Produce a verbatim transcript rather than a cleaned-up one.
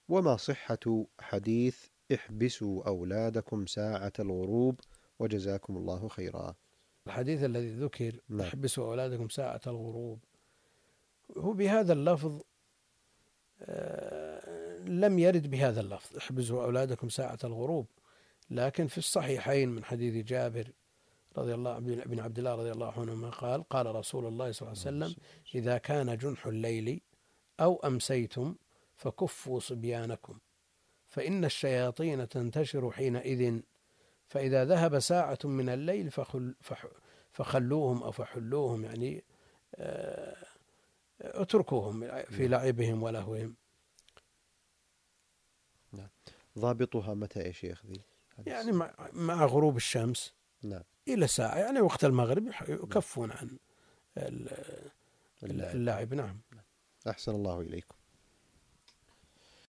وما صحة حديث احبسوا أولادكم ساعة الغروب وجزاكم الله خيرا؟ الحديث الذي ذكر نعم. احبسوا أولادكم ساعة الغروب هو بهذا اللفظ لم يرد بهذا اللفظ احبسوا أولادكم ساعة الغروب، لكن في الصحيحين من حديث جابر رضي الله بن عبد الله رضي الله عنهما قال قال رسول الله صلى الله عليه وسلم إذا كان جنح الليل أو أمسيتم فكفوا صبيانكم فإن الشياطين تنتشر حينئذ، فإذا ذهب ساعة من الليل فخل فخلوهم أو فحلوهم، يعني اتركوهم في لعبهم ولهوهم. نعم. ضابطها متى يا شيخ ذي؟ يعني مع غروب الشمس نعم. إلى ساعة، يعني وقت المغرب يكفون عن اللعب. اللعب. نعم. أحسن الله إليكم.